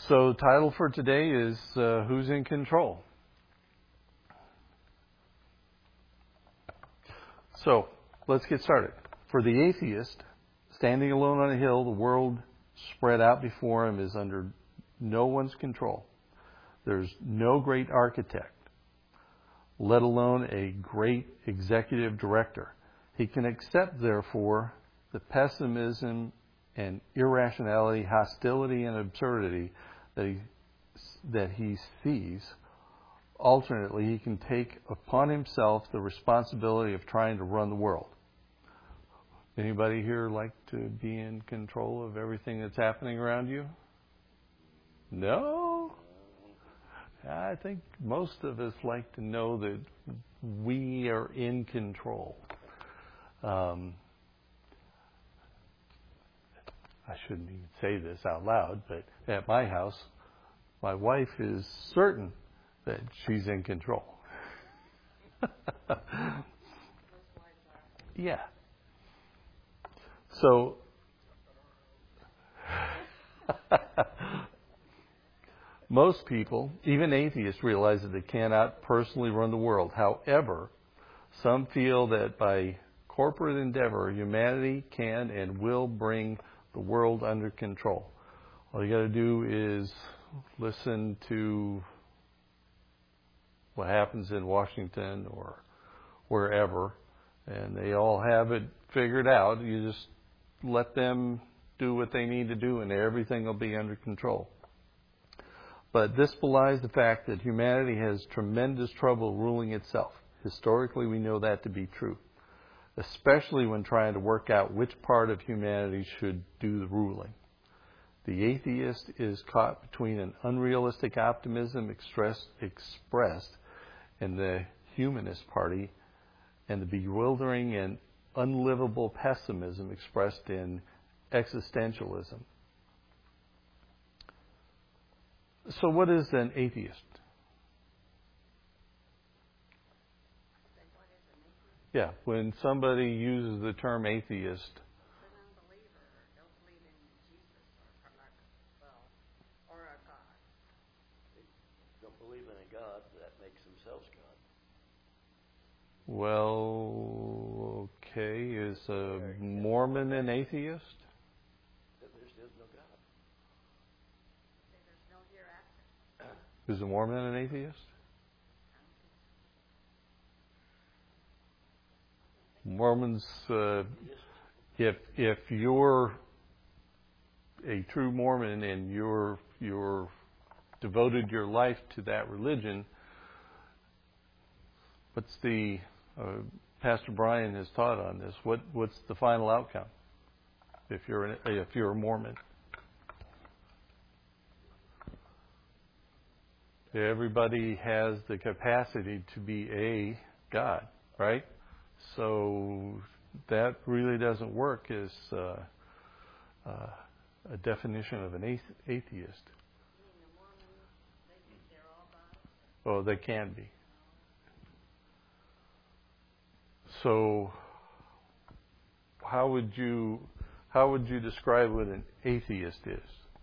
So the title for today is Who's in Control? So let's get started. For the atheist, standing alone on a hill, the world spread out before him is under no one's control. There's no great architect, let alone a great executive director. He can accept, therefore, the pessimism and irrationality, hostility and absurdity that he sees. Alternately, he can take upon himself the responsibility of trying to run the world. Anybody here like to be in control of everything that's happening around you? No? I think most of us like to know that we are in control. I shouldn't even say this out loud, but at my house, my wife is certain that she's in control. Yeah. So, most people, even atheists, realize that they cannot personally run the world. However, some feel that by corporate endeavor, humanity can and will bring the world under control. All you got to do is listen to what happens in Washington or wherever, and they all have it figured out. You just let them do what they need to do, and everything will be under control. But this belies the fact that humanity has tremendous trouble ruling itself. Historically, we know that to be true, especially when trying to work out which part of humanity should do the ruling. The atheist is caught between an unrealistic optimism expressed in the Humanist Party and the bewildering and unlivable pessimism expressed in existentialism. So what is an atheist? Yeah, when somebody uses the term atheist. An unbeliever, don't believe in Jesus or a God. They don't believe in a God that makes themselves God. Well, okay, is a Mormon an atheist? There's no God. There's no hereafter. Is a Mormon an atheist? Mormons, if you're a true Mormon and you're devoted your life to that religion, what's the Pastor Brian has taught on this? What's the final outcome if you're a Mormon? Everybody has the capacity to be a God, right? So that really doesn't work as a definition of an atheist. You mean the Mormons, they think they're all gods? Oh, they can be. So how would you describe what an atheist is?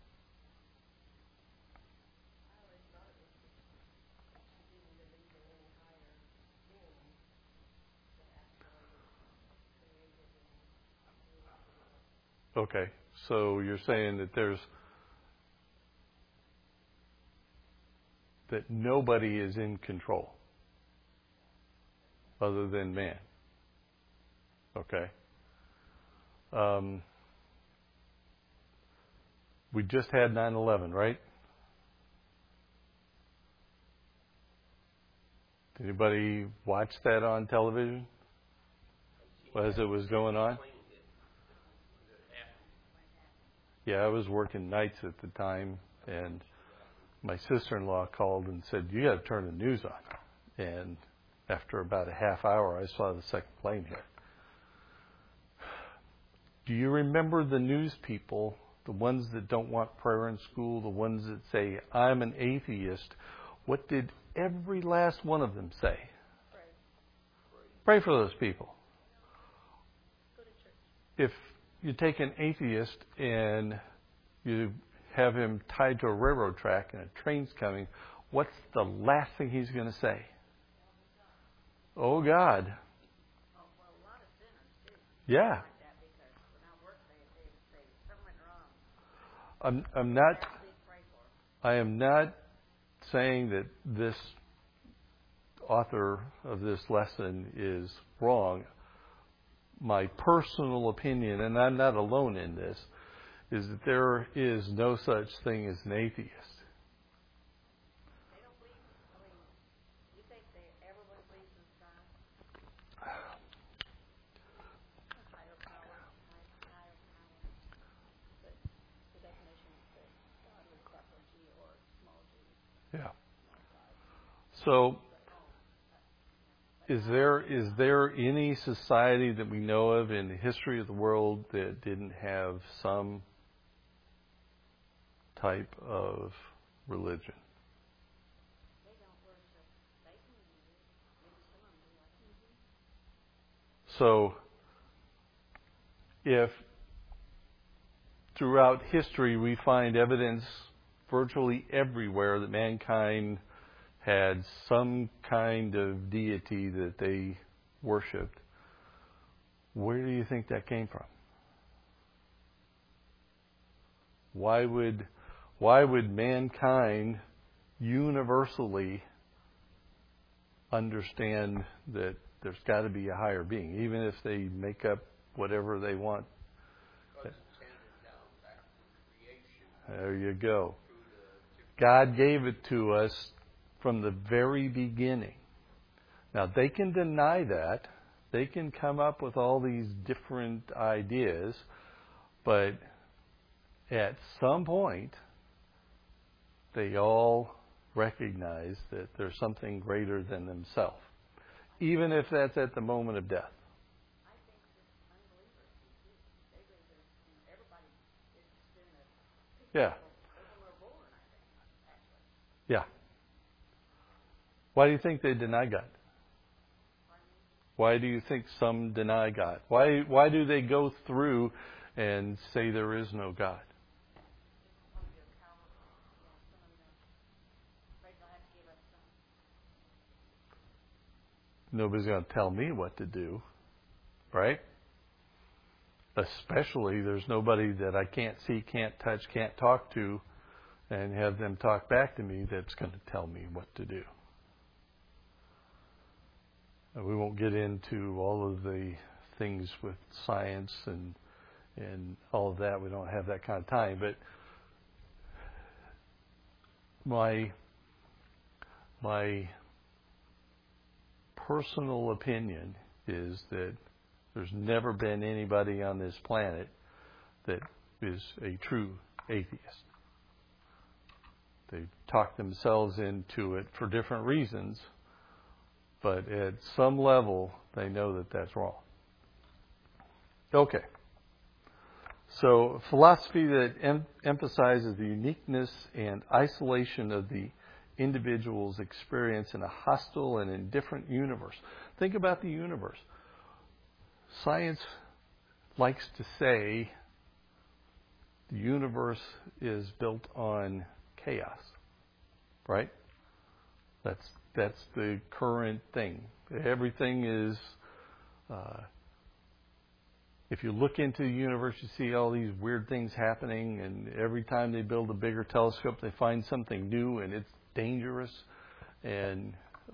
Okay, so you're saying that nobody is in control other than man. Okay. We just had 9/11, right? Did anybody watch that on television as it was going on? Yeah, I was working nights at the time, and my sister-in-law called and said, "You got to turn the news on." And after about a half hour, I saw the second plane hit. Do you remember the news people, the ones that don't want prayer in school, the ones that say, "I'm an atheist"? What did every last one of them say? Pray for those people. If you take an atheist and you have him tied to a railroad track and a train's coming, what's the last thing he's going to say? Oh, God. Well, a lot of sinners too. Yeah. Like that because when I work, they something went wrong. I'm not. That's what we pray for. I am not saying that this author of this lesson is wrong. My personal opinion, and I'm not alone in this, is that there is no such thing as an atheist. They don't believe. I mean, you think everyone believes in God? Higher power, higher power. But the definition says God with capital G or small g. Yeah. So, is there any society that we know of in the history of the world that didn't have some type of religion? They don't worship Satan. Maybe some of them do. So, if throughout history we find evidence virtually everywhere that mankind had some kind of deity that they worshipped, where do you think that came from? Why would mankind universally understand that there's got to be a higher being, even if they make up whatever they want? There you go. God gave it to us from the very beginning. Now, they can deny that. They can come up with all these different ideas, but at some point, they all recognize that there's something greater than themselves, even if that's at the moment of death. I think that unbelievers do too. They believe that everybody is sinner. Yeah. When we're born, I think, actually. Yeah. Why do you think they deny God? Why do you think some deny God? Why do they go through and say there is no God? Nobody's going to tell me what to do, right? Especially there's nobody that I can't see, can't touch, can't talk to, and have them talk back to me that's going to tell me what to do. We won't get into all of the things with science and all of that. We don't have that kind of time. But my personal opinion is that there's never been anybody on this planet that is a true atheist. They talk themselves into it for different reasons, but at some level, they know that that's wrong. Okay. So, philosophy that emphasizes the uniqueness and isolation of the individual's experience in a hostile and indifferent universe. Think about the universe. Science likes to say the universe is built on chaos, right? That's the current thing. Everything is, if you look into the universe, you see all these weird things happening, and every time they build a bigger telescope, they find something new, and it's dangerous, and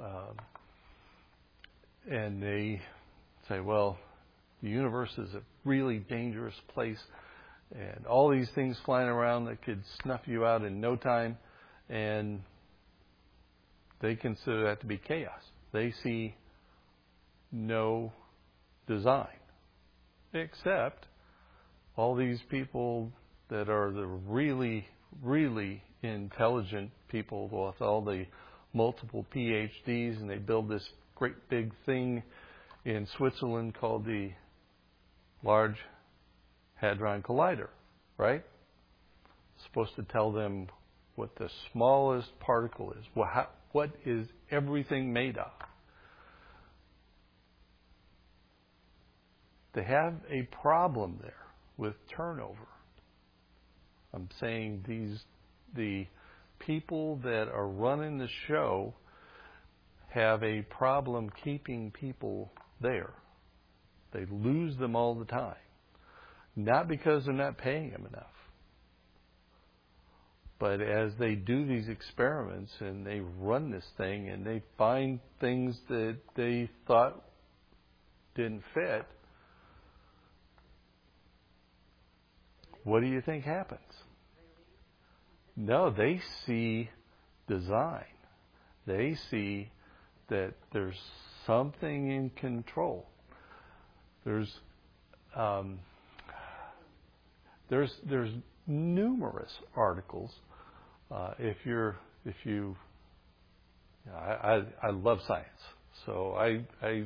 they say, well, the universe is a really dangerous place, and all these things flying around that could snuff you out in no time, and they consider that to be chaos. They see no design, except all these people that are the really, really intelligent people with all the multiple PhDs, and they build this great big thing in Switzerland called the Large Hadron Collider, right? It's supposed to tell them what the smallest particle is. What is everything made of? They have a problem there with turnover. I'm saying the people that are running the show have a problem keeping people there. They lose them all the time. Not because they're not paying them enough, but as they do these experiments and they run this thing and they find things that they thought didn't fit, what do you think happens? No, they see design. They see that there's something in control. There's numerous articles. I love science, so I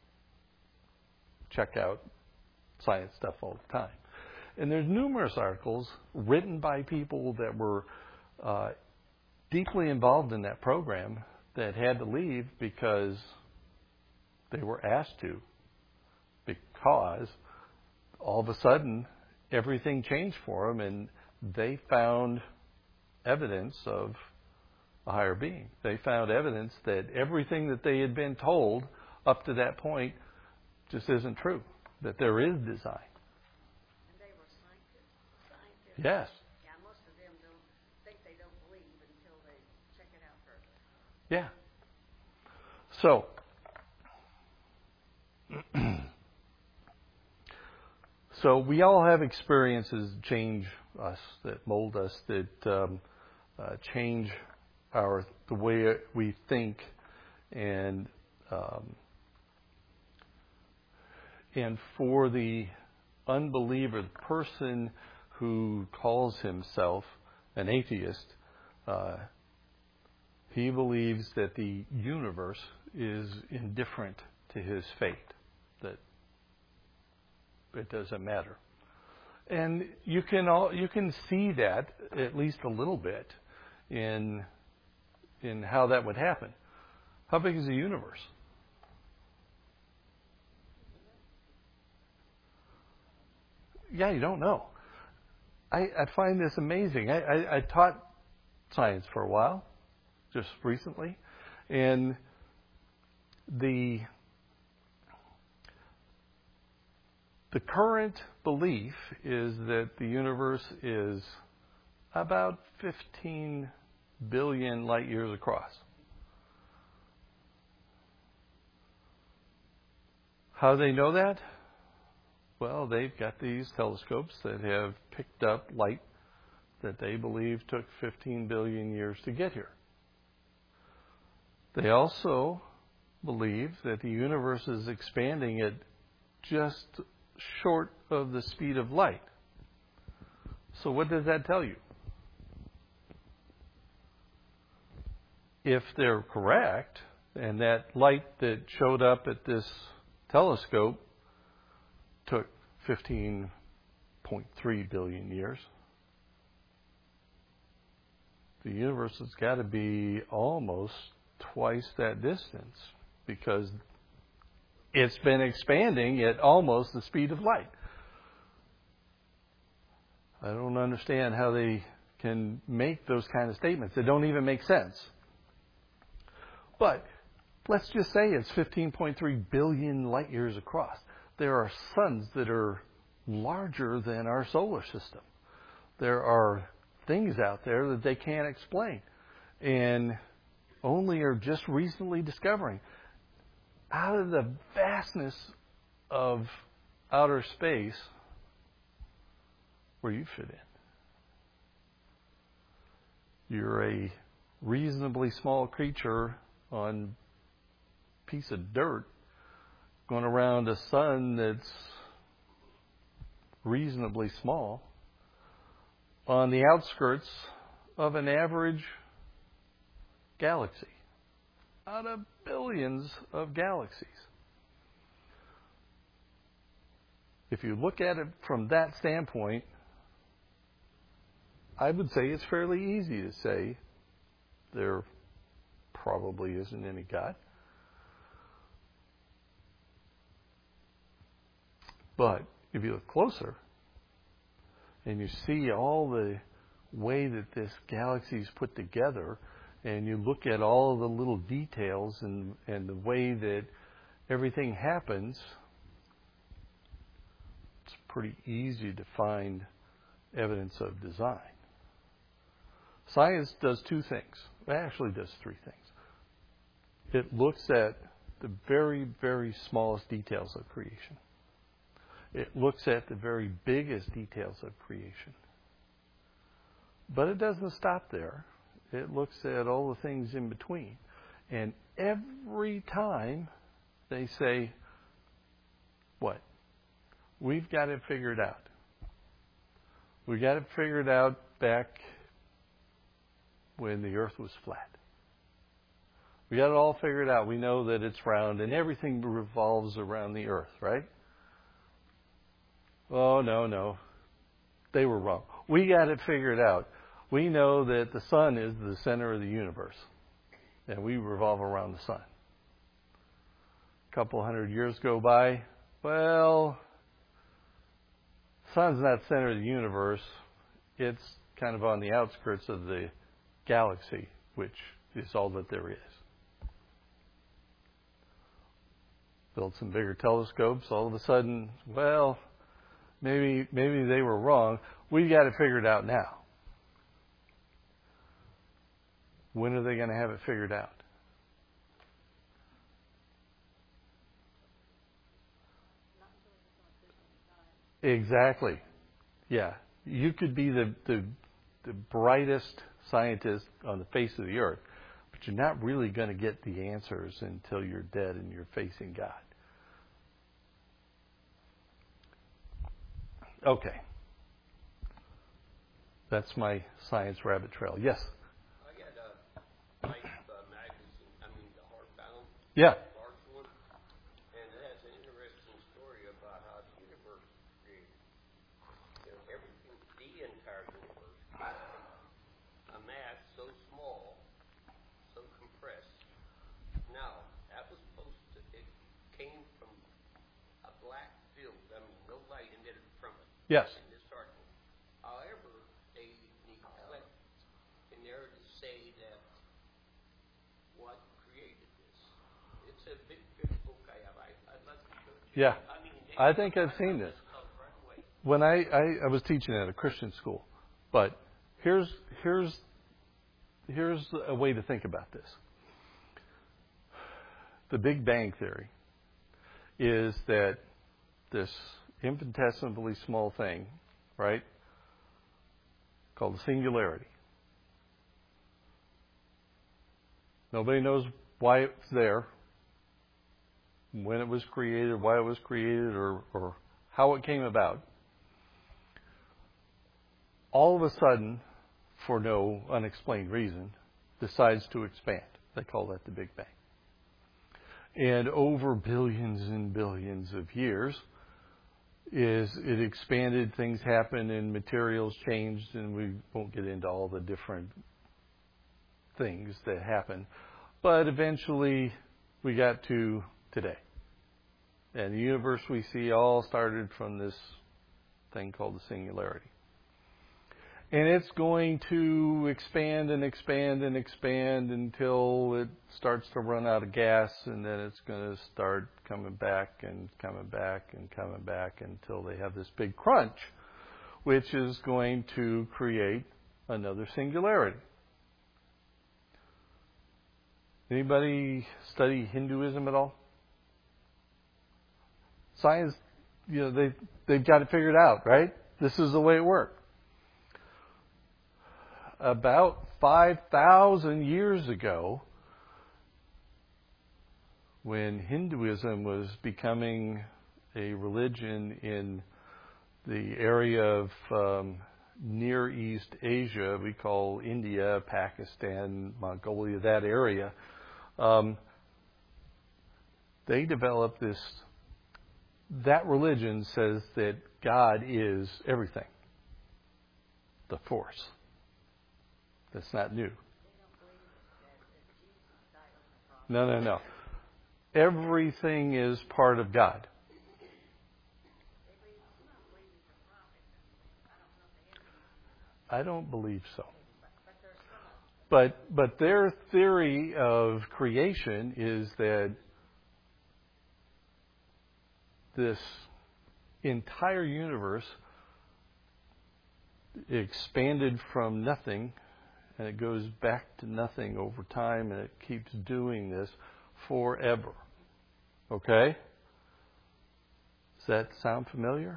check out science stuff all the time. And there's numerous articles written by people that were deeply involved in that program that had to leave because they were asked to, because all of a sudden everything changed for them and they found evidence of a higher being. They found evidence that everything that they had been told up to that point just isn't true, that there is design. And they were scientists. Yes. Yeah, most of them they don't believe until they check it out further. Yeah. So, so we all have experiences that change us, that mold us, that change the way we think, and for the unbeliever, the person who calls himself an atheist, he believes that the universe is indifferent to his fate, that it doesn't matter. And you can see that at least a little bit in how that would happen. How big is the universe? Yeah, you don't know. I find this amazing. I taught science for a while, just recently, and the current belief is that the universe is about 15 billion light years across. How do they know that? Well, they've got these telescopes that have picked up light that they believe took 15 billion years to get here. They also believe that the universe is expanding at just short of the speed of light. So what does that tell you? If they're correct, and that light that showed up at this telescope took 15.3 billion years, the universe has got to be almost twice that distance, because it's been expanding at almost the speed of light. I don't understand how they can make those kind of statements. They don't even make sense. But let's just say it's 15.3 billion light years across. There are suns that are larger than our solar system. There are things out there that they can't explain and only are just recently discovering. Out of the vastness of outer space, where you fit in. You're a reasonably small creature on a piece of dirt going around a sun that's reasonably small on the outskirts of an average galaxy out of billions of galaxies. If you look at it from that standpoint, I would say it's fairly easy to say there probably isn't any God. But if you look closer and you see all the way that this galaxy is put together, and you look at all of the little details and the way that everything happens, it's pretty easy to find evidence of design. Science does two things. It actually does three things. It looks at the very, very smallest details of creation. It looks at the very biggest details of creation. But it doesn't stop there. It looks at all the things in between. And every time they say, what? We've got it figured out. We got it figured out back when the earth was flat. We got it all figured out. We know that it's round and everything revolves around the earth, right? Oh, no. They were wrong. We got it figured out. We know that the sun is the center of the universe, and we revolve around the sun. A couple hundred years go by. Well, the sun's not the center of the universe. It's kind of on the outskirts of the galaxy, which is all that there is. Built some bigger telescopes. All of a sudden, well, maybe they were wrong. We got it figured out now. When are they going to have it figured out? Exactly. Yeah. You could be the brightest scientist on the face of the earth, but you're not really going to get the answers until you're dead and you're facing God. Okay. That's my science rabbit trail. Yes? I got a Life magazine, the hardbound. Yeah. Large one. And it has an interesting story about how the universe was created. Everything, the entire universe, a mass so small, so compressed. Now, that was it came from a black field, no light emitted from it. Yes. In this article. However, they neglect in there to say that what created this. It's a big book I have. I'd love to show it to you. Yeah. I think I've seen this. When I was teaching at a Christian school, but here's a way to think about this. The Big Bang Theory is that this infinitesimally small thing, right, called the singularity. Nobody knows why it's there, when it was created, why it was created, or how it came about. All of a sudden, for no unexplained reason, decides to expand. They call that the Big Bang. And over billions and billions of years, it expanded, things happened, and materials changed, and we won't get into all the different things that happened. But eventually, we got to today. And the universe we see all started from this thing called the singularity. And it's going to expand and expand and expand until it starts to run out of gas, and then it's going to start coming back and coming back and coming back until they have this big crunch, which is going to create another singularity. Anybody study Hinduism at all? Science, they've got it figured out, right? This is the way it works. About 5,000 years ago, when Hinduism was becoming a religion in the area of Near East Asia, we call India, Pakistan, Mongolia, that area, they developed this. That religion says that God is everything, the force. That's not new. No. Everything is part of God. I don't believe so. But their theory of creation is that this entire universe expanded from nothing, and it goes back to nothing over time, and it keeps doing this forever. Okay? Does that sound familiar?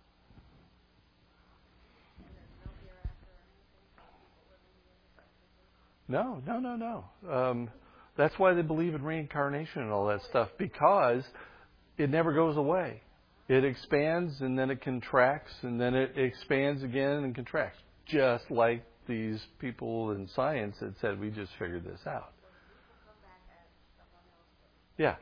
No. That's why they believe in reincarnation and all that stuff, because it never goes away. It expands and then it contracts and then it expands again and contracts, just like these people in science that said we just figured this out. Yeah.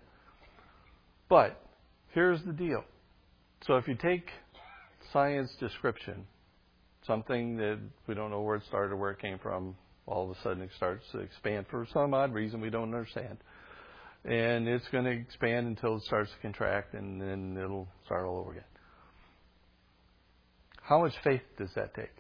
But here's the deal. So if you take science description, something that we don't know where it started or where it came from, all of a sudden it starts to expand for some odd reason we don't understand. And it's going to expand until it starts to contract, and then it'll start all over again. How much faith does that take?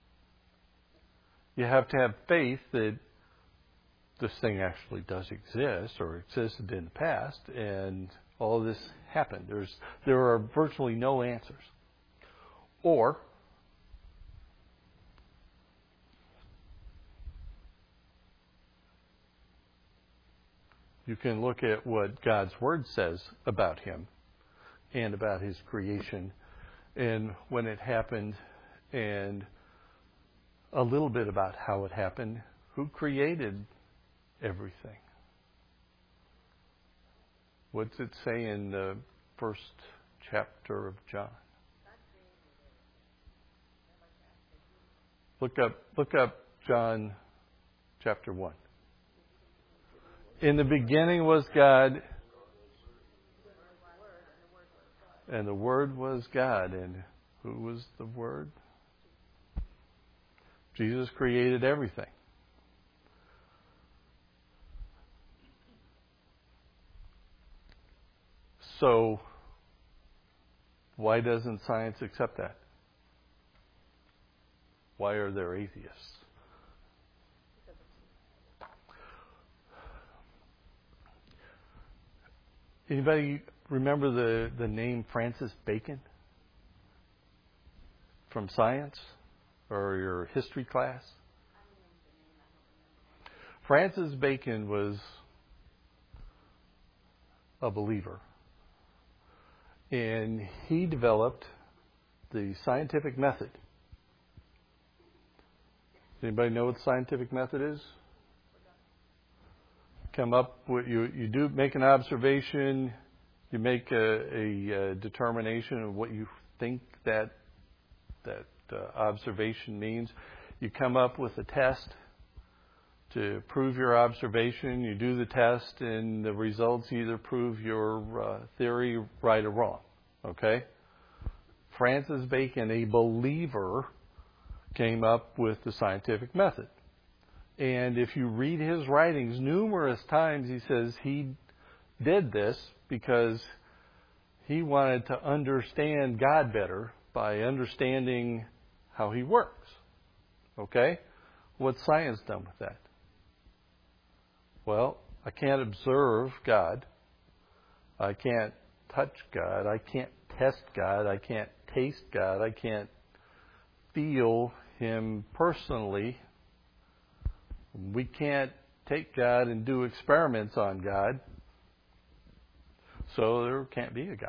You have to have faith that this thing actually does exist or existed in the past, and all of this happened. There are virtually no answers. Or you can look at what God's Word says about Him and about His creation and when it happened and a little bit about how it happened, who created everything. What's it say in the first chapter of John? Look up John chapter 1. In the beginning was God, and the Word was God. And who was the Word? Jesus created everything. So, why doesn't science accept that? Why are there atheists? Anybody remember the name Francis Bacon from science or your history class? Francis Bacon was a believer, and he developed the scientific method. Anybody know what the scientific method is? Come up with you do make an observation, you make a determination of what you think that observation means. You come up with a test to prove your observation. You do the test, and the results either prove your theory right or wrong. Okay? Francis Bacon, a believer, came up with the scientific method. And if you read his writings, numerous times he says he did this because he wanted to understand God better by understanding how He works. Okay? What's science done with that? Well, I can't observe God. I can't touch God. I can't test God. I can't taste God. I can't feel Him personally. We can't take God and do experiments on God, so there can't be a God.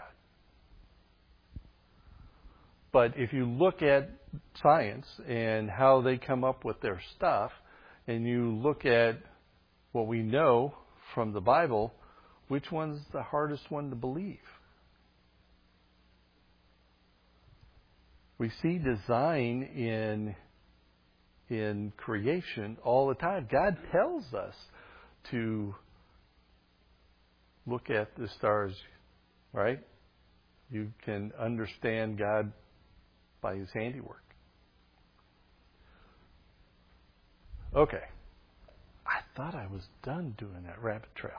But if you look at science and how they come up with their stuff, and you look at what we know from the Bible, which one's the hardest one to believe? We see design in creation all the time. God tells us to look at the stars, right? You can understand God by His handiwork. Okay. I thought I was done doing that rabbit trail.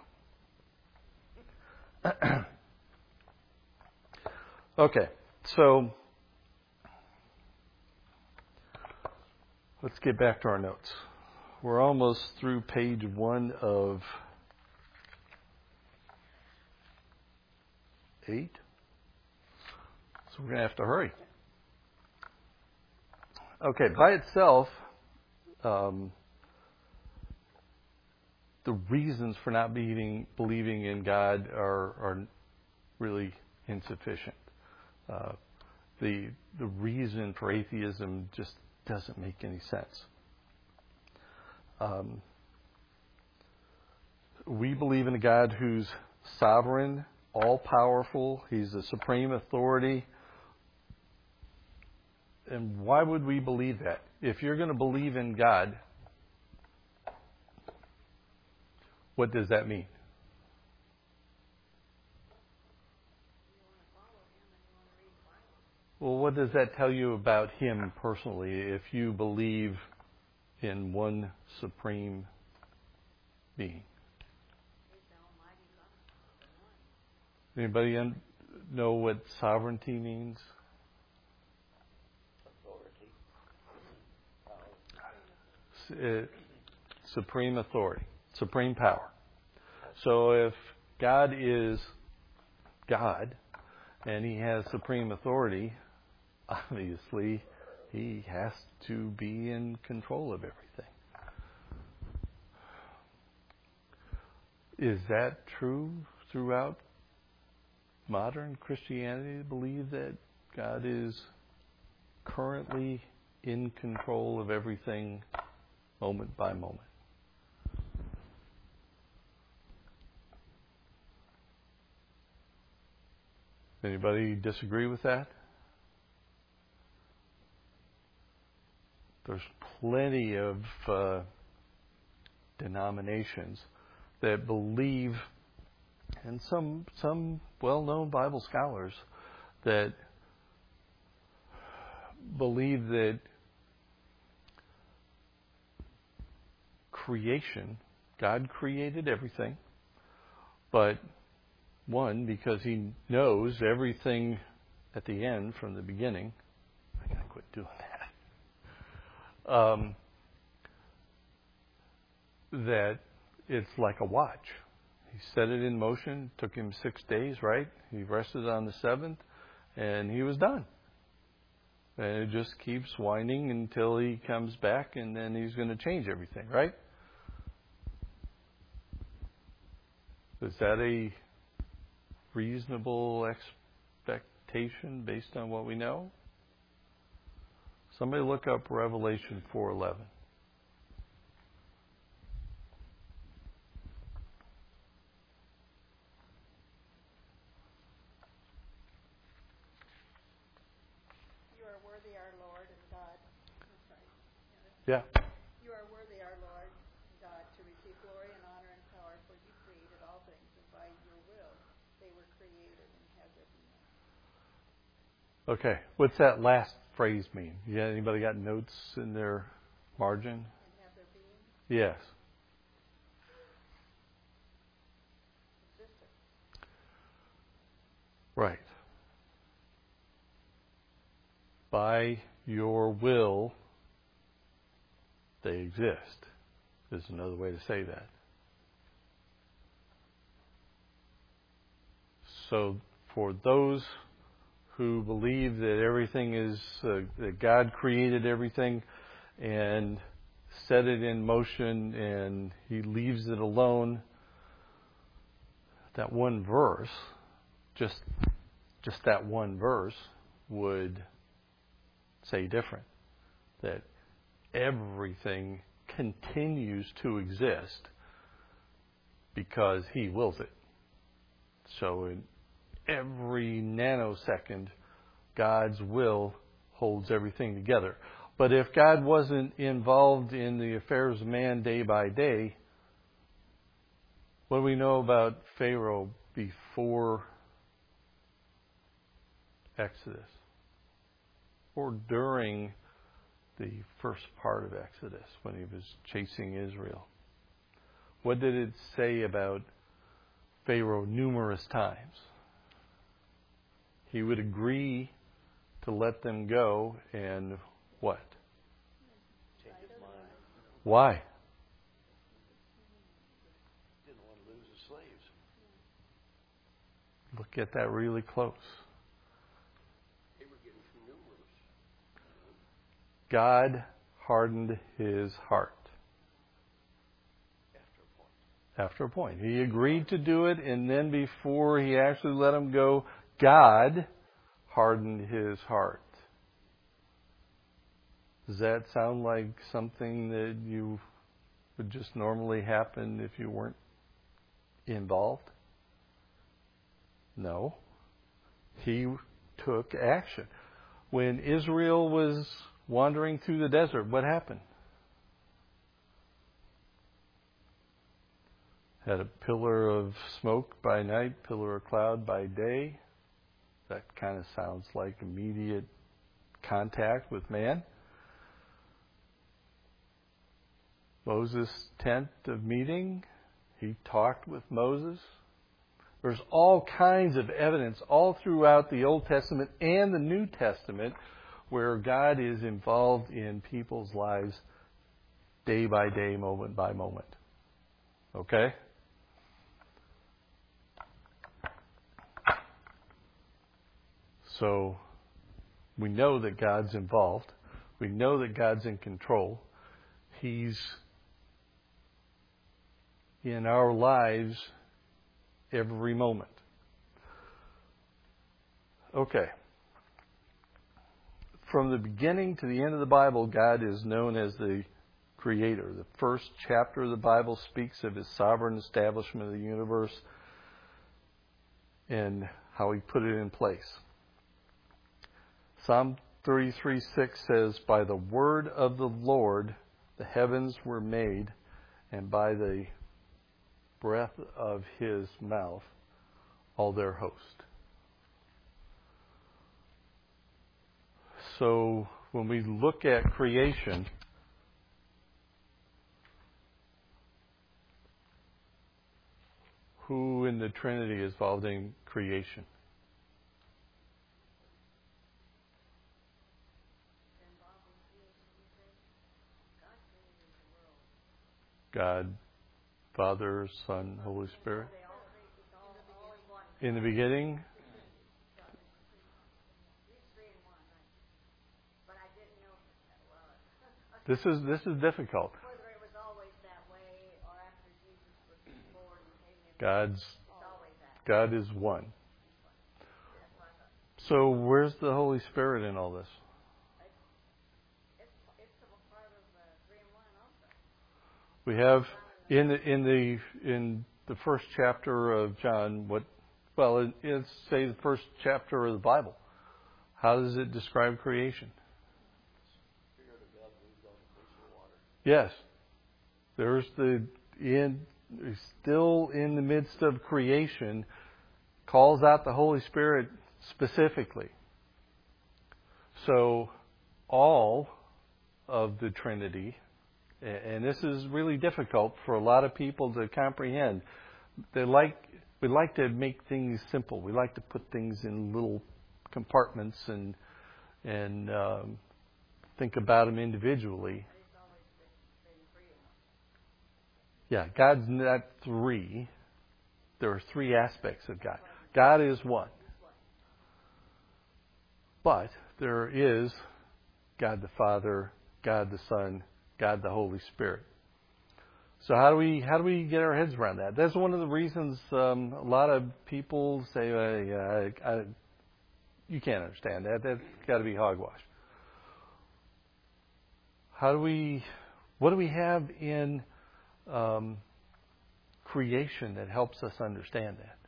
Okay, so Let's get back to our notes. We're almost through page 1 of 8. So we're going to have to hurry. Okay, by itself, the reasons for not believing in God are really insufficient. The reason for atheism just doesn't make any sense. We believe in a God who's sovereign, all-powerful. He's the supreme authority. And why would we believe that? If you're going to believe in God, what does that mean? Well, what does that tell you about Him personally if you believe in one supreme being? Anybody know what sovereignty means? Supreme authority, supreme power. So if God is God and He has supreme authority, obviously He has to be in control of everything. Is that true throughout modern Christianity, to believe that God is currently in control of everything moment by moment? Anybody disagree with that? There's plenty of denominations that believe, and some well-known Bible scholars that believe that creation, God created everything, but one, because He knows everything at the end from the beginning. I gotta quit doing that. That it's like a watch. He set it in motion. Took Him 6 days, right? He rested on the 7th, and He was done. And it just keeps winding until He comes back, and then He's going to change everything, right? Is that a reasonable expectation based on what we know? Somebody look up Revelation 4:11. You are worthy, our Lord and God. I'm sorry. Yeah. You are worthy, our Lord and God, to receive glory and honor and power, for you created all things, and by your will they were created and have their being. Okay. What's that last phrase mean? Yeah. Anybody got notes in their margin? And have their being. Yes. Existed. Right. By your will, they exist, is another way to say that. So for those who believe that everything is, that God created everything and set it in motion and He leaves it alone, that one verse, just that one verse would say different. That everything continues to exist because He wills it. So in every nanosecond, God's will holds everything together. But if God wasn't involved in the affairs of man day by day, what do we know about Pharaoh before Exodus? Or during the first part of Exodus when he was chasing Israel? What did it say about Pharaoh numerous times? He would agree to let them go and what? Change Why? Didn't want to lose the slaves. Look at that really close. They were getting too numerous. God hardened his heart. After a point. He agreed to do it, and then before he actually let him go, God hardened his heart. Does that sound like something that you would just normally happen if you weren't involved? No. He took action. When Israel was wandering through the desert, what happened? Had a pillar of smoke by night, pillar of cloud by day. That kind of sounds like immediate contact with man. Moses' tent of meeting, he talked with Moses. There's all kinds of evidence all throughout the Old Testament and the New Testament where God is involved in people's lives day by day, moment by moment. Okay? So we know that God's involved. We know that God's in control. He's in our lives every moment. Okay. From the beginning to the end of the Bible, God is known as the Creator. The first chapter of the Bible speaks of His sovereign establishment of the universe and how He put it in place. Psalm 33:6 says, "By the word of the Lord the heavens were made, and by the breath of His mouth all their host." So when we look at creation, who in the Trinity is involved in creation? God, Father, Son, Holy Spirit. In the beginning. This is difficult. Whether it was always that way or after Jesus was born and came in. God's Always that. God is one. So where's the Holy Spirit in all this? It's a part of the 3 in 1 also. We have in the first chapter of John, it's say the first chapter of the Bible. How does it describe creation? Spirit of God moved on the face of the water. Yes. Still in the midst of creation, calls out the Holy Spirit specifically. So all of the Trinity, and this is really difficult for a lot of people to comprehend. We like to make things simple. We like to put things in little compartments and think about them individually. Yeah, God's not three. There are 3 aspects of God. God is one. But there is God the Father, God the Son, God the Holy Spirit. So how do we get our heads around that? That's one of the reasons a lot of people say, you can't understand that. That's got to be hogwash. What do we have in creation that helps us understand that?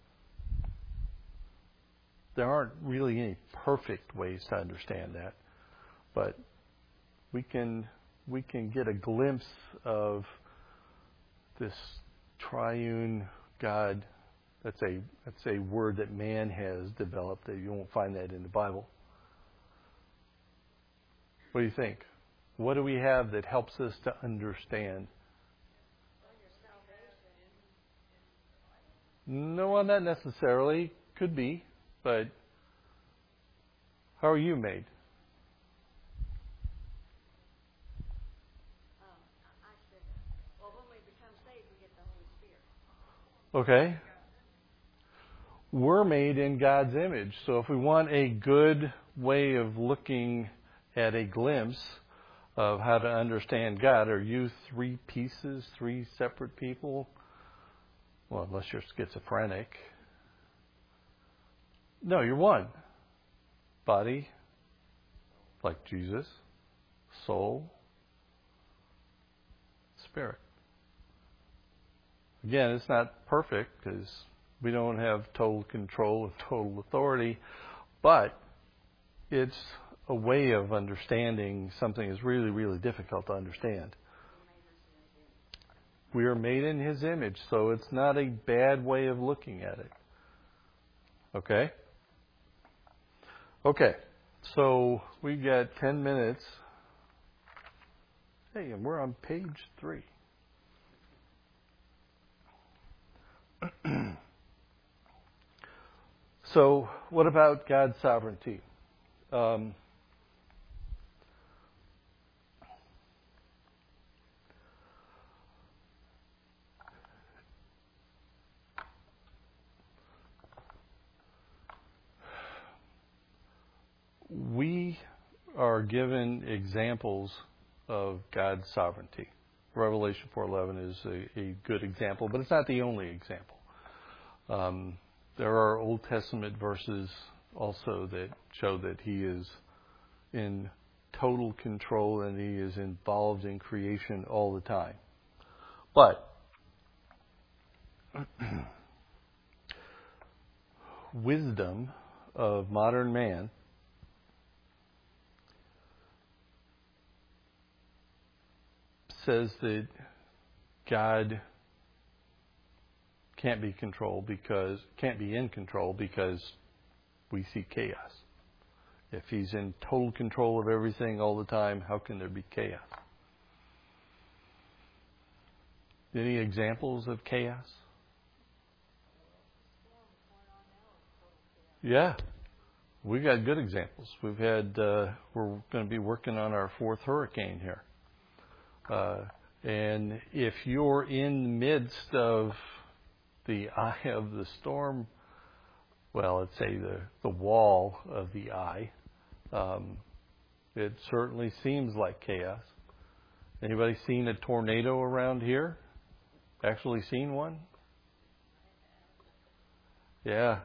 There aren't really any perfect ways to understand that, but we can get a glimpse of this triune God. That's a word that man has developed. That you won't find that in the Bible. What do you think? What do we have that helps us to understand? No, not necessarily. Could be, but how are you made? saved, we get the Holy Spirit. Okay? We're made in God's image. So if we want a good way of looking at a glimpse of how to understand God, are you three pieces, three separate people? Well, unless you're schizophrenic. No, you're one. Body, like Jesus, soul, spirit. Again, it's not perfect because we don't have total control and total authority, but it's a way of understanding something that's really, really difficult to understand. We are made in His image, so it's not a bad way of looking at it. Okay? Okay, so we've got 10 minutes. Hey, and we're on page 3. So, what about God's sovereignty? We are given examples of God's sovereignty. Revelation 4:11 is a good example, but it's not the only example. There are Old Testament verses also that show that He is in total control and He is involved in creation all the time. But wisdom of modern man says that God can't be in control because we see chaos. If He's in total control of everything all the time, how can there be chaos? Any examples of chaos? Yeah, we've got good examples. We've had we're going to be working on our 4th hurricane here. And if you're in the midst of the eye of the storm, well, let's say the wall of the eye, it certainly seems like chaos. Anybody seen a tornado around here? Actually seen one? Yeah.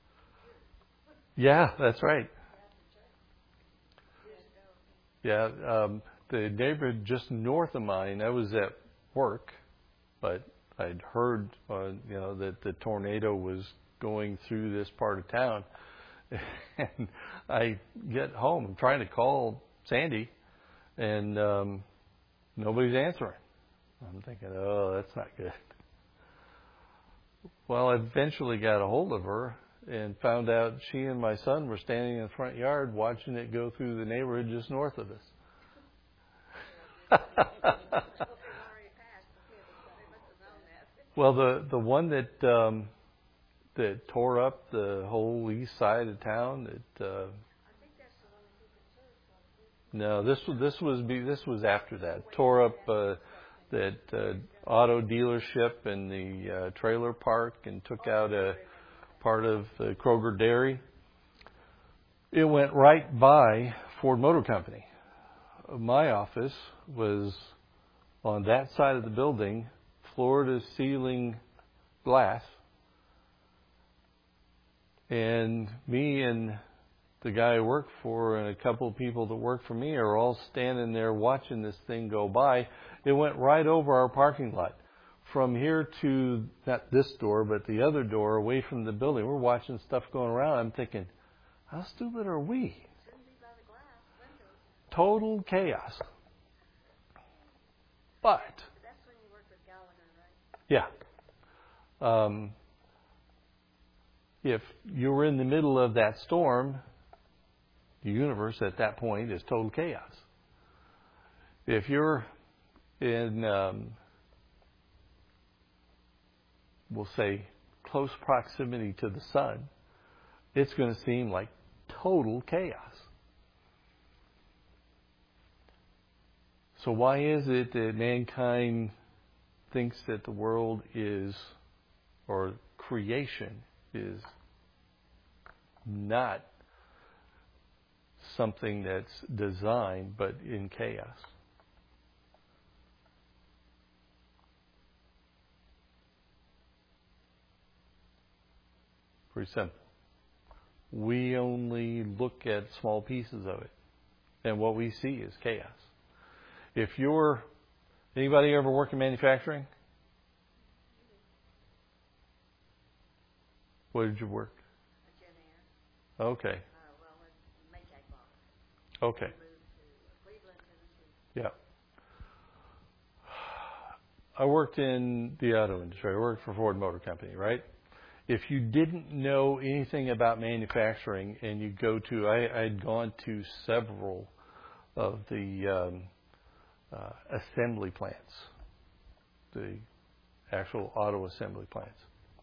Yeah, that's right. Yeah, the neighborhood just north of mine, I was at work, but I'd heard, that the tornado was going through this part of town. And I get home, I'm trying to call Sandy, and nobody's answering. I'm thinking, oh, that's not good. Well, I eventually got a hold of her and found out she and my son were standing in the front yard watching it go through the neighborhood just north of us. Well, the one that tore up the whole east side of town. No, this was after that. Tore up that auto dealership and the trailer park and took out a part of the Kroger Dairy. It went right by Ford Motor Company. My office was on that side of the building, floor to ceiling glass. And me and the guy I work for and a couple of people that work for me are all standing there watching this thing go by. It went right over our parking lot. From here to, not this door, but the other door away from the building. We're watching stuff going around. I'm thinking, how stupid are we? Total chaos. But That's when you work with Gallagher, right? yeah. If you're in the middle of that storm, the universe at that point is total chaos. If you're in, we'll say, close proximity to the sun, it's going to seem like total chaos. So why is it that mankind thinks that the world is, or creation is not something that's designed but in chaos. Pretty simple. We only look at small pieces of it, and what we see is chaos. If you're, anybody ever work in manufacturing? Where did you work? Okay. Okay. Yeah. I worked in the auto industry. I worked for Ford Motor Company, right? If you didn't know anything about manufacturing and you go to, I'd gone to several of the assembly plants, the actual auto assembly plants.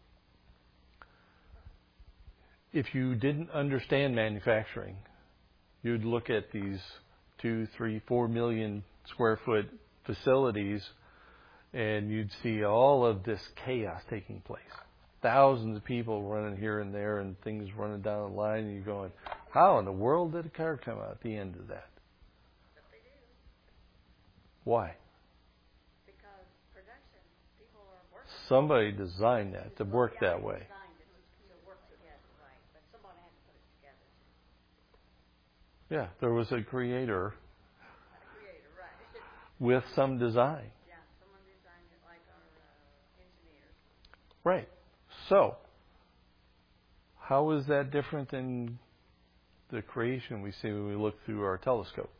If you didn't understand manufacturing, you'd look at these 2, 3, 4 million square foot facilities and you'd see all of this chaos taking place. Thousands of people running here and there and things running down the line, and you're going, how in the world did a car come out at the end of that? But they do. Why? Because production, people are working. Somebody designed that to work that way. Designed it to work together, right? But somebody had to put it together. Yeah, there was a creator A creator, right? with some design. Yeah, someone designed it like our engineers. Right. So, how is that different than the creation we see when we look through our telescope?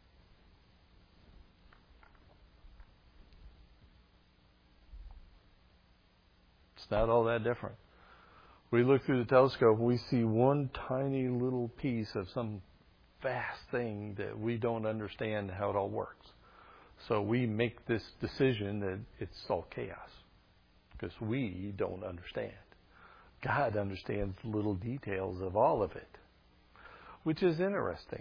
It's not all that different. We look through the telescope, we see one tiny little piece of some vast thing that we don't understand how it all works. So we make this decision that it's all chaos because we don't understand. God understands the little details of all of it, which is interesting.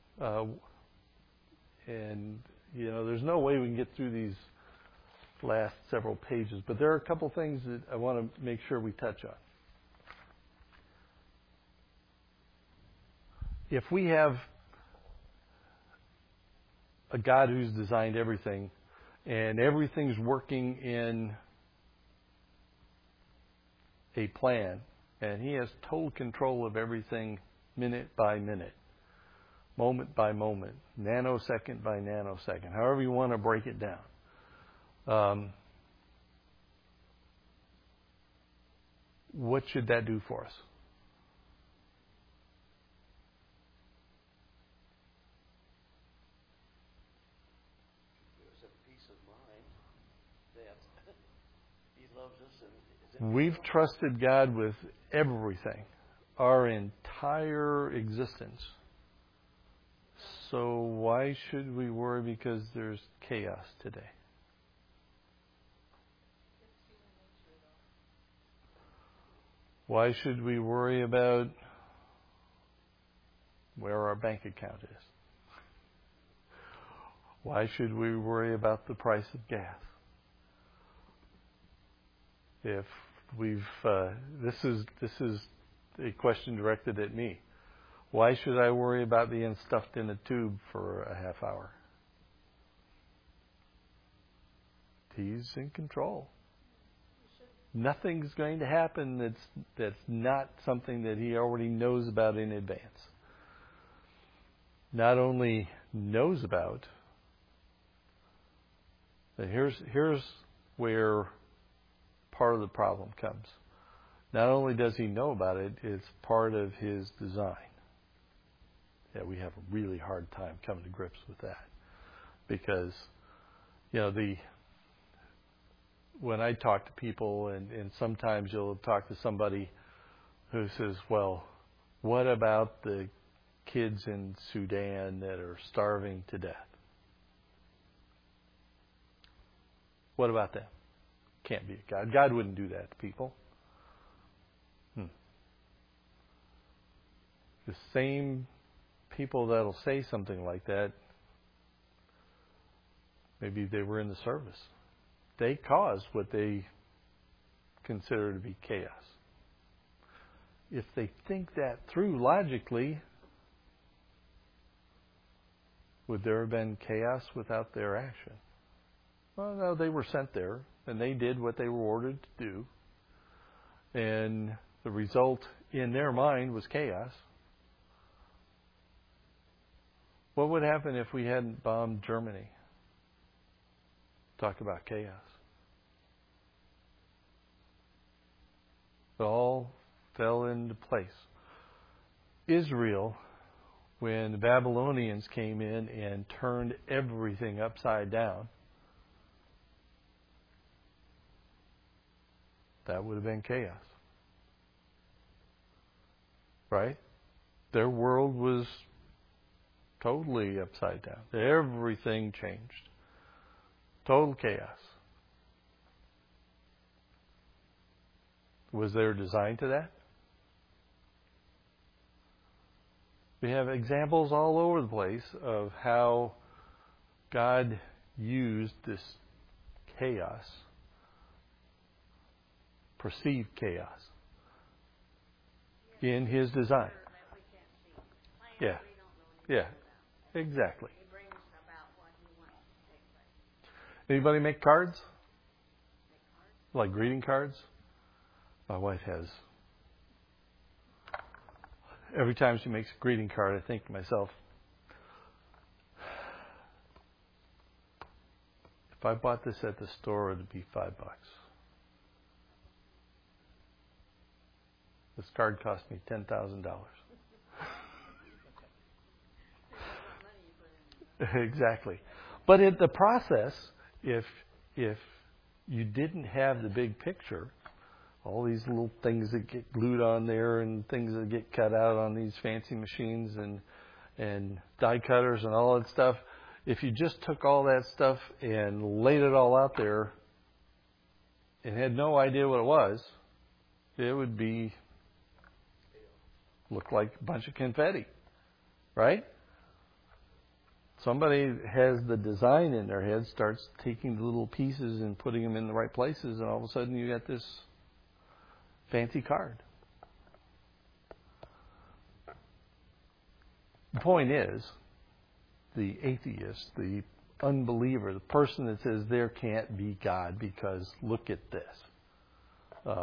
And, you know, there's no way we can get through these last several pages, but there are a couple things that I want to make sure we touch on. If we have a God who's designed everything and everything's working in a plan and he has total control of everything minute by minute, moment by moment, nanosecond by nanosecond, however you want to break it down, what should that do for us? We've trusted God with everything, our entire existence. So why should we worry because there's chaos today? Why should we worry about where our bank account is? Why should we worry about the price of gas? If we've, this is a question directed at me. Why should I worry about being stuffed in a tube for a half hour? He's in control. Nothing's going to happen that's not something that he already knows about in advance. Not only knows about, but here's where part of the problem comes. Not only does he know about it, it's part of his design. Yeah, we have a really hard time coming to grips with that. Because, you know, when I talk to people, and sometimes you'll talk to somebody who says, well, what about the kids in Sudan that are starving to death? What about them? Can't be God. God wouldn't do that to people. The same people that'll say something like that, maybe they were in the service. they caused what they consider to be chaos. If they think that through logically, would there have been chaos without their action? Well, no, they were sent there, and they did what they were ordered to do. And the result in their mind was chaos. What would happen if we hadn't bombed Germany? Talk about chaos. It all fell into place. Israel, when the Babylonians came in and turned everything upside down, that would have been chaos. Right? Their world was totally upside down. Everything changed. Total chaos. Was there a design to that? We have examples all over the place of how God used this chaos, perceived chaos, in His design. Yeah. Yeah. Exactly. Anybody make cards? Like greeting cards? My wife has. Every time she makes a greeting card, I think to myself, if I bought this at the store, it would be $5. This card cost me $10,000. Exactly. But in the process, if you didn't have the big picture, all these little things that get glued on there and things that get cut out on these fancy machines and die cutters and all that stuff, if you just took all that stuff and laid it all out there and had no idea what it was, it would look like a bunch of confetti, right? Somebody has the design in their head, starts taking the little pieces and putting them in the right places, and all of a sudden you got this fancy card. The point is, the atheist, the unbeliever, the person that says there can't be God because look at this,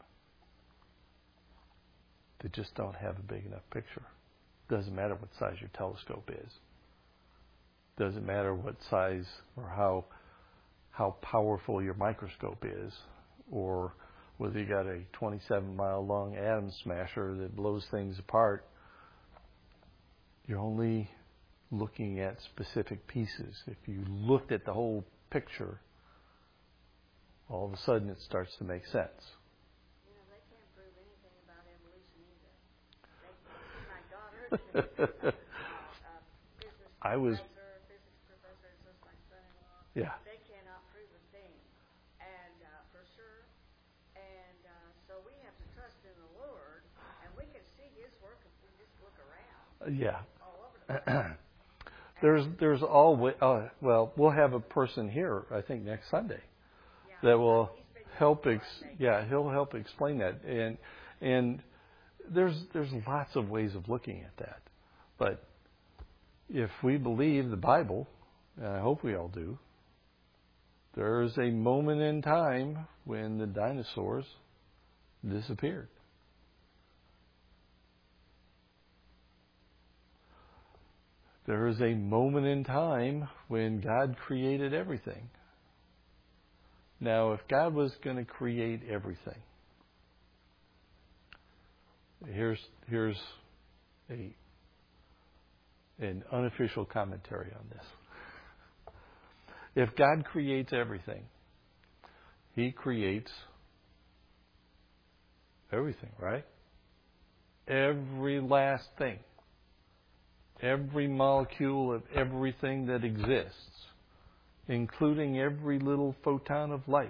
they just don't have a big enough picture. Doesn't matter what size your telescope is. Doesn't matter what size or how powerful your microscope is, or whether you got a 27-mile long atom smasher that blows things apart. You're only looking at specific pieces. If you looked at the whole picture, all of a sudden it starts to make sense. You know, they can't prove anything about evolution either. My daughter, I was. Yeah. They cannot prove a thing, and for sure. And so we have to trust in the Lord, and we can see His work if we just look around. Yeah. All over the place. There's always well, we'll have a person here, I think, next Sunday that will help. He'll help explain that, and there's lots of ways of looking at that, but if we believe the Bible, and I hope we all do, there's a moment in time when the dinosaurs disappeared. There is a moment in time when God created everything. Now, if God was going to create everything, here's an unofficial commentary on this. If God creates everything, He creates everything, right? Every last thing. Every molecule of everything that exists, including every little photon of light.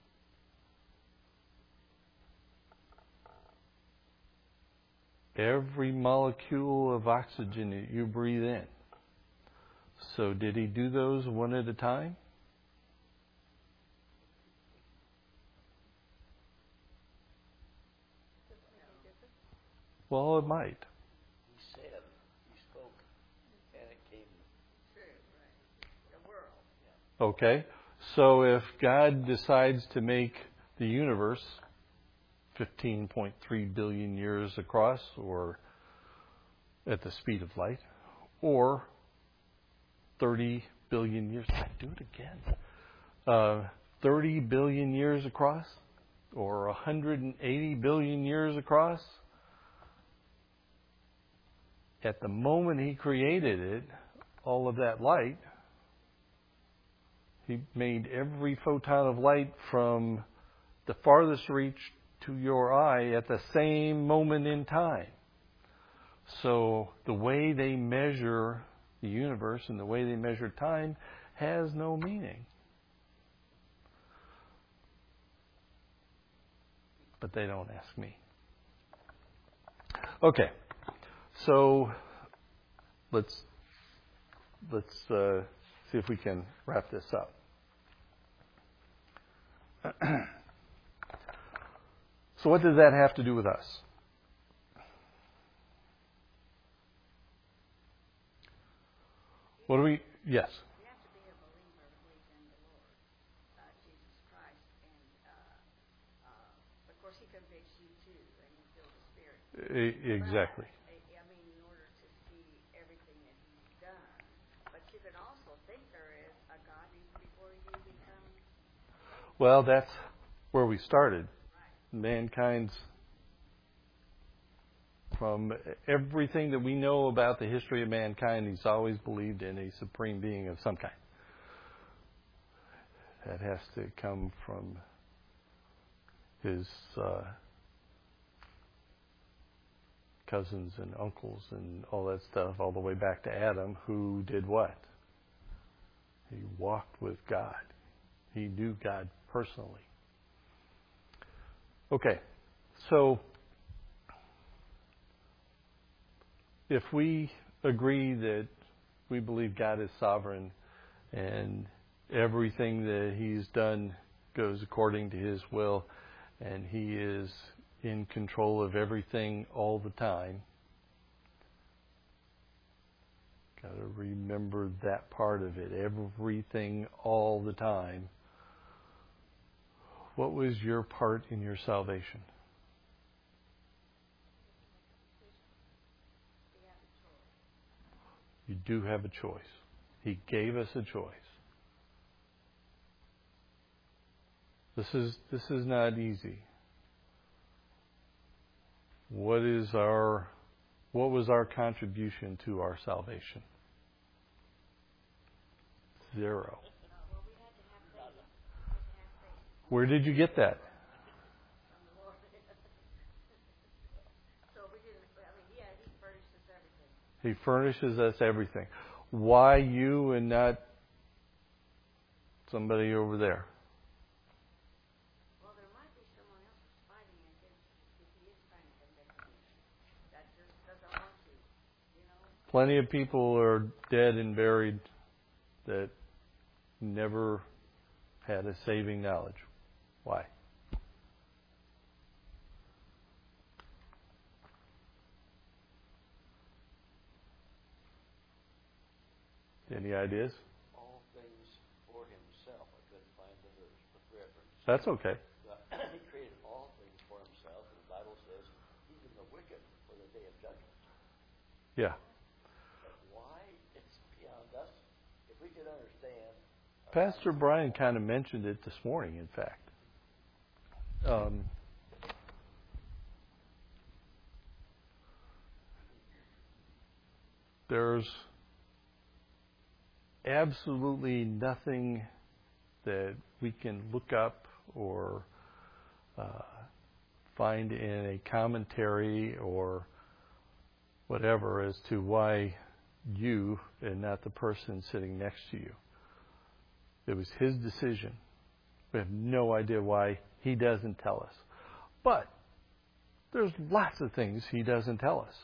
Every molecule of oxygen that you breathe in. So did He do those one at a time? Well, it might. He said, he spoke, and it came. True, right. The world. Okay? So if God decides to make the universe 15.3 billion years across, or at the speed of light, or 30 billion years, I do it again, 30 billion years across, or 180 billion years across, at the moment He created it, all of that light, He made every photon of light from the farthest reach to your eye at the same moment in time. So the way they measure the universe and the way they measure time has no meaning. But they don't ask me. Okay, so let's see if we can wrap this up. So what does that have to do with us? What do we? Yes. You have to be a believer who believes in the Lord, Jesus Christ, and of course He convicts you too, and you feel the Spirit. Exactly. I mean, in order to see everything that He's done, but you can also think there is a God even before you become. Well, that's where we started. Right. Mankind's, from everything that we know about the history of mankind, he's always believed in a supreme being of some kind. That has to come from his cousins and uncles and all that stuff, all the way back to Adam, who did what? He walked with God. He knew God personally. Okay, so if we agree that we believe God is sovereign and everything that He's done goes according to His will and He is in control of everything all the time, got to remember that part of it, everything all the time. What was your part in your salvation? You do have a choice. He gave us a choice. This is not easy. What was our contribution to our salvation? 0. Where did you get that? So we didn't. I mean, yeah, He furnished us everything. He furnishes us everything. Why you and not somebody over there? Well, there might be someone else who's fighting against if He is trying to convict me. That just doesn't want to, you know. Plenty of people are dead and buried that never had a saving knowledge. Why? Any ideas? All things for Himself. I couldn't find the verse with reference. That's okay. He created all things for Himself, and the Bible says, even the wicked for the day of judgment. Yeah. But why? It's beyond us. If we could understand. Pastor Brian kind of mentioned it this morning, in fact. There's absolutely nothing that we can look up or find in a commentary or whatever as to why you and not the person sitting next to you. It was His decision. We have no idea why He doesn't tell us. But there's lots of things He doesn't tell us.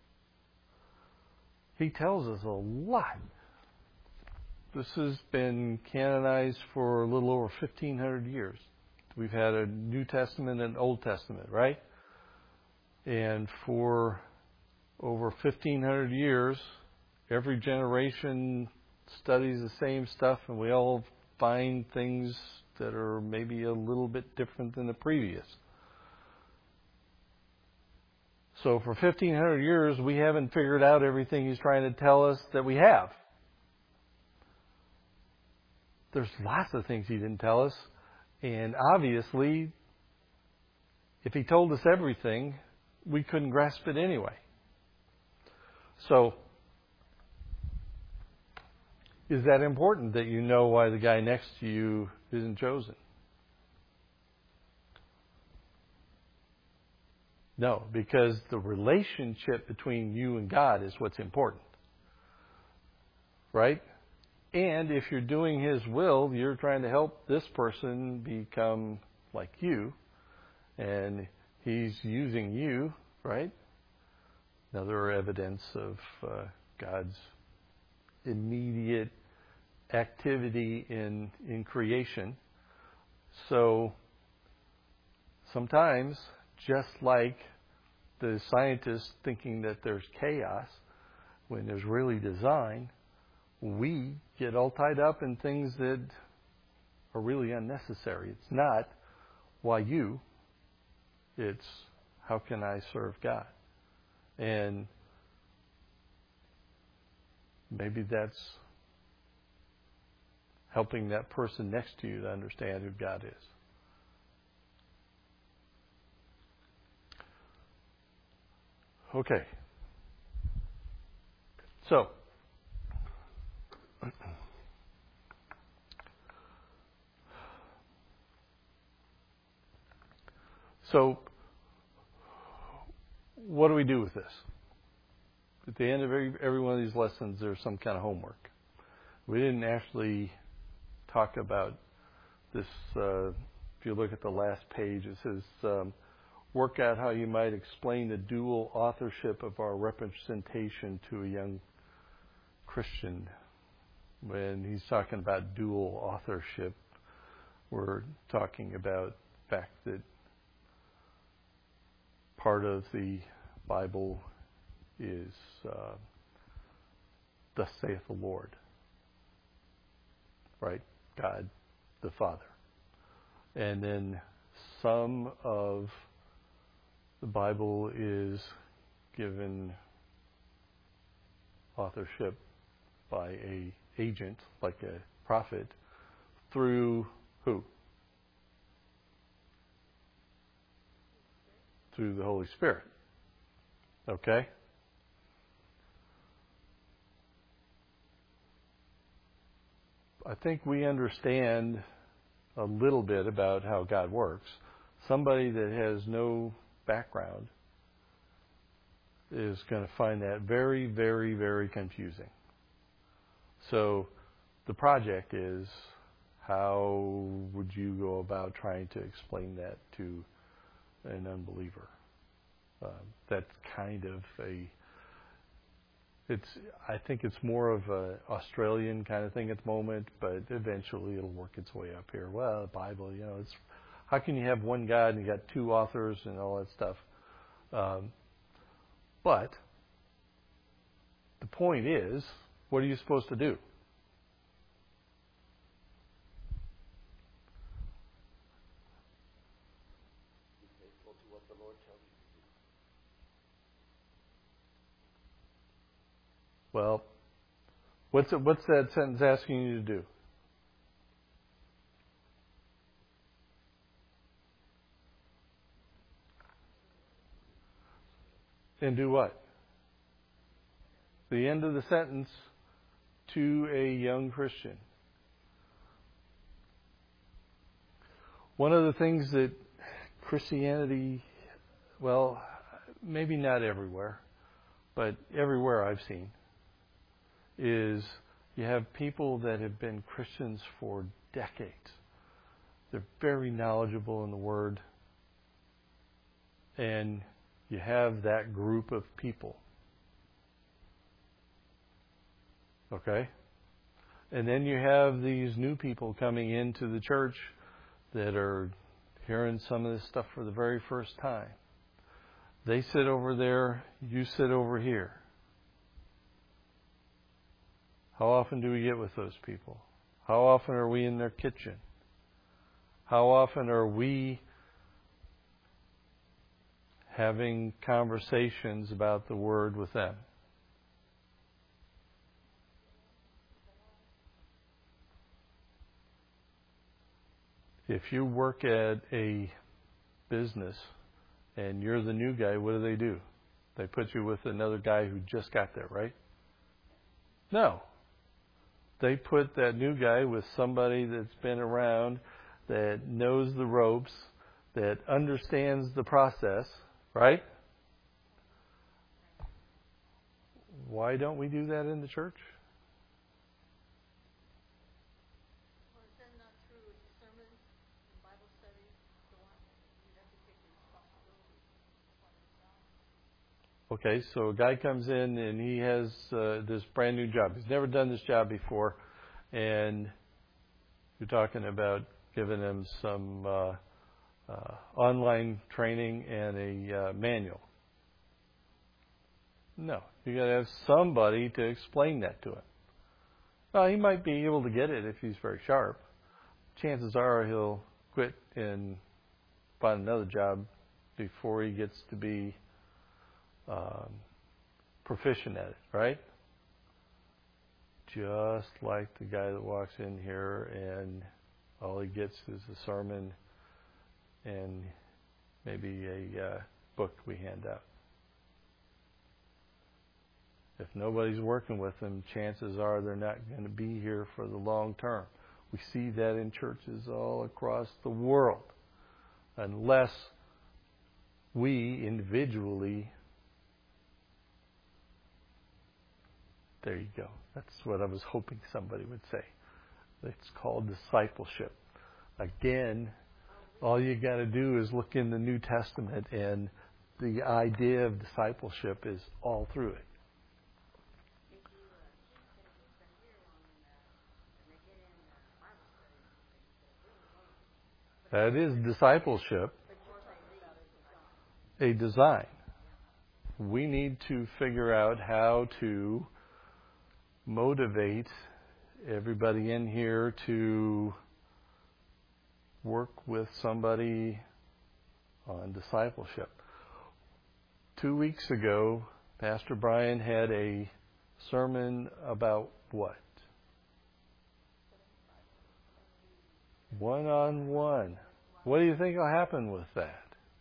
He tells us a lot. This has been canonized for a little over 1,500 years. We've had a New Testament and Old Testament, right? And for over 1,500 years, every generation studies the same stuff, and we all find things that are maybe a little bit different than the previous. So for 1,500 years, we haven't figured out everything he's trying to tell us that we have. There's lots of things he didn't tell us, and obviously, if he told us everything, we couldn't grasp it anyway. So, is that important that you know why the guy next to you isn't chosen? No, because the relationship between you and God is what's important. Right? And if you're doing His will, you're trying to help this person become like you, and He's using you, right? Another evidence of God's immediate activity in creation. So sometimes, just like the scientists thinking that there's chaos when there's really design, we get all tied up in things that are really unnecessary. It's not why you, it's how can I serve God? And maybe that's helping that person next to you to understand who God is. Okay. So, what do we do with this? At the end of every one of these lessons, there's some kind of homework. We didn't actually talk about this. If you look at the last page, it says, work out how you might explain the dual authorship of our representation to a young Christian. When he's talking about dual authorship, we're talking about the fact that part of the Bible is thus saith the Lord, right? God the Father. And then some of the Bible is given authorship by a agent, like a prophet, through who? Through the Holy Spirit. Okay? I think we understand a little bit about how God works. Somebody that has no background is going to find that very, very, very confusing. So the project is, how would you go about trying to explain that to an unbeliever? That's kind of I think it's more of a Australian kind of thing at the moment, but eventually it'll work its way up here. Well, the Bible, it's how can you have one God and you got two authors and all that stuff? But the point is, what are you supposed to do? Be faithful to what the Lord tells you to do. Well, what's that sentence asking you to do? And do what? The end of the sentence, to a young Christian. One of the things that Christianity, well, maybe not everywhere, but everywhere I've seen, is you have people that have been Christians for decades. They're very knowledgeable in the Word. And you have that group of people. Okay? And then you have these new people coming into the church that are hearing some of this stuff for the very first time. They sit over there, you sit over here. How often do we get with those people? How often are we in their kitchen? How often are we having conversations about the Word with them? If you work at a business and you're the new guy, what do? They put you with another guy who just got there, right? No. They put that new guy with somebody that's been around, that knows the ropes, that understands the process, right? Why don't we do that in the church? Well, is that not true with sermons and Bible studies? So on, you have to take the responsibility upon yourself. Okay, so a guy comes in and he has this brand new job. He's never done this job before, and you're talking about giving him some online training and a manual. No, you got to have somebody to explain that to him. Well, he might be able to get it if he's very sharp. Chances are he'll quit and find another job before he gets to be proficient at it, right? Just like the guy that walks in here and all he gets is a sermon and maybe a book we hand out. If nobody's working with them, chances are they're not going to be here for the long term. We see that in churches all across the world. Unless we individually, there you go. That's what I was hoping somebody would say. It's called discipleship. Again, all you got to do is look in the New Testament, and the idea of discipleship is all through it. That is discipleship, a design. We need to figure out how to motivate everybody in here to work with somebody on discipleship. 2 weeks ago, Pastor Brian had a sermon about what? One-on-one. What do you think will happen with that?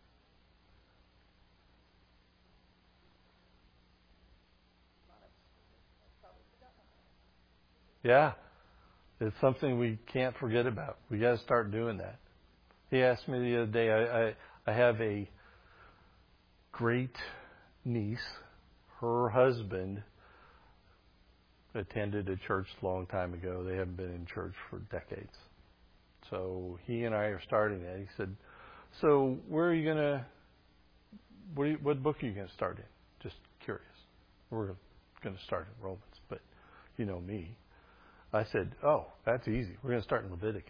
Yeah, it's something we can't forget about. We got to start doing that. He asked me the other day, I have a great niece. Her husband attended a church a long time ago. They haven't been in church for decades. So he and I are starting that. He said, so where are you going to, what book are you going to start in? Just curious. We're going to start in Romans, but you know me. I said, oh, that's easy. We're going to start in Leviticus.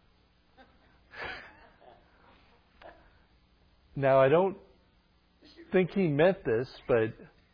Now, I don't think he meant this, but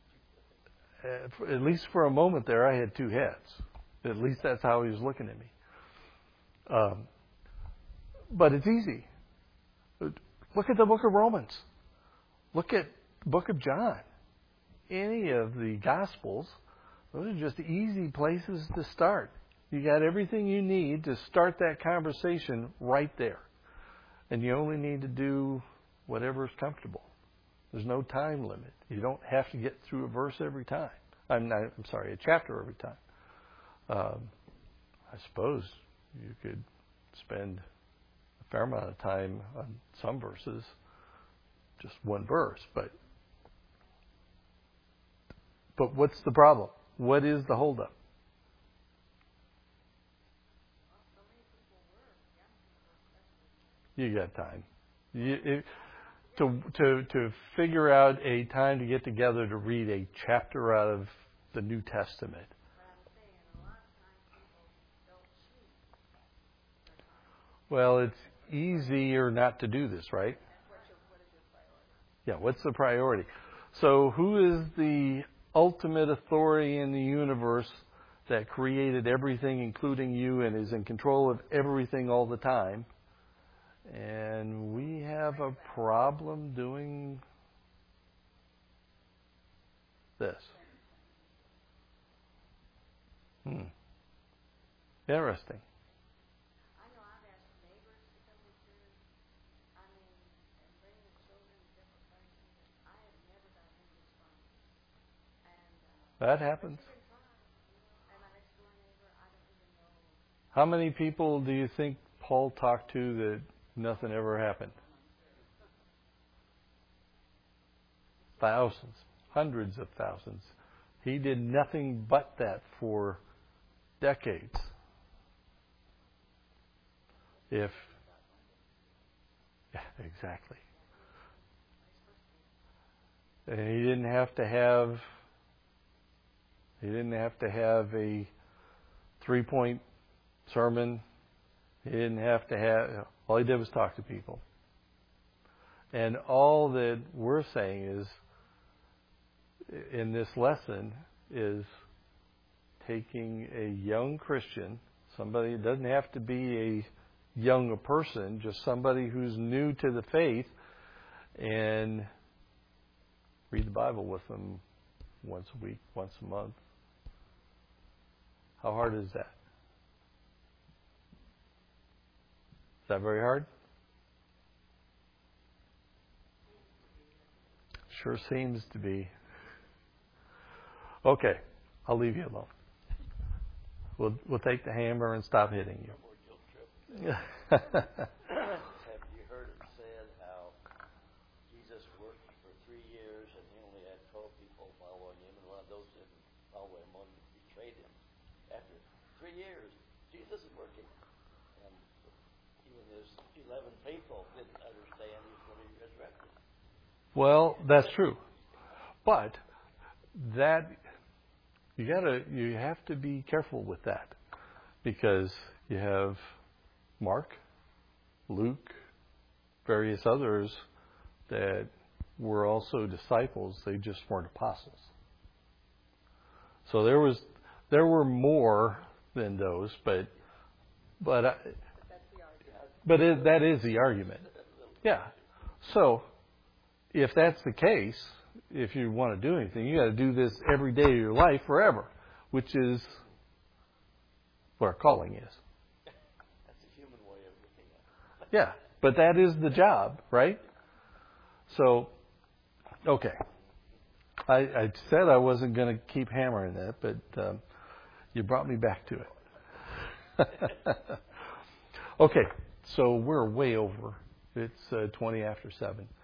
at least for a moment there, I had two heads. At least that's how he was looking at me. But it's easy. Look at the book of Romans. Look at the book of John. Any of the Gospels, those are just easy places to start. You got everything you need to start that conversation right there. And you only need to do whatever is comfortable. There's no time limit. You don't have to get through a verse every time. A chapter every time. I suppose you could spend a fair amount of time on some verses, just one verse. But what's the problem? What is the holdup? You got time. To figure out a time to get together to read a chapter out of the New Testament. Well, it's easier not to do this, right? Yeah, what's the priority? So who is the ultimate authority in the universe that created everything, including you, and is in control of everything all the time? And we have a problem doing this. Interesting. I know I've asked neighbors to come to church, and bring the children to different places, and I have never gotten any response. And, That happens. you can try, and my next door neighbor, I don't even know. How many people do you think Paul talked to that nothing ever happened? Thousands, hundreds of thousands. He did nothing but that for decades. Yeah, exactly. And he didn't have to have a 3-point sermon. He didn't have to have, all he did was talk to people. And all that we're saying is, in this lesson, is taking a young Christian, somebody, it doesn't have to be a young person, just somebody who's new to the faith, and read the Bible with them once a week, once a month. How hard is that? Is that very hard? Sure seems to be. Okay, I'll leave you alone. We'll take the hammer and stop hitting you. Have you heard it said how Jesus worked for 3 years and he only had 12 people following him, and one of those didn't follow him, one betrayed him. After 3 years, Jesus is working, and even his 11 people didn't understand he was going to be resurrected. Well, that's true, but that you have to be careful with that, because you have Mark, Luke, various others that were also disciples. They just weren't apostles. So there were more than those, but that is the argument. Yeah. So if that's the case, if you want to do anything, you got to do this every day of your life forever, which is what our calling is. That's a human way of looking at it. Yeah, but that is the job, right? So, okay. I said I wasn't going to keep hammering that, but you brought me back to it. Okay, so we're way over. It's 20 after 7.